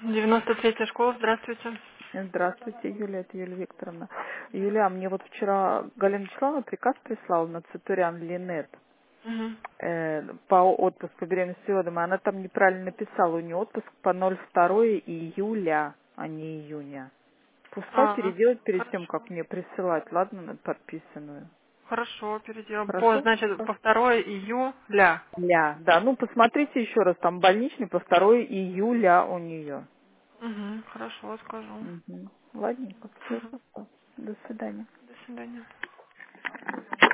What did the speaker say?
93-я школа, здравствуйте. Здравствуйте, Юлия, это Юлия Викторовна. Юлия, мне вот вчера Галина Вячеславовна приказ прислала на Цитуриан Линет Мгм. по отпуску по беременности и родам, и она там неправильно написала, у нее отпуск по 02 июля, а не июня. Пускай переделать перед тем, Хорошо. как мне присылать, ладно, на подписанную. Хорошо, перейдем. Хорошо? Значит, по 2 июля. Да, ну посмотрите еще раз, там больничный по 2 июля у нее. Угу, хорошо, скажу. Угу. Ладненько, все, Мгм. до свидания. До свидания.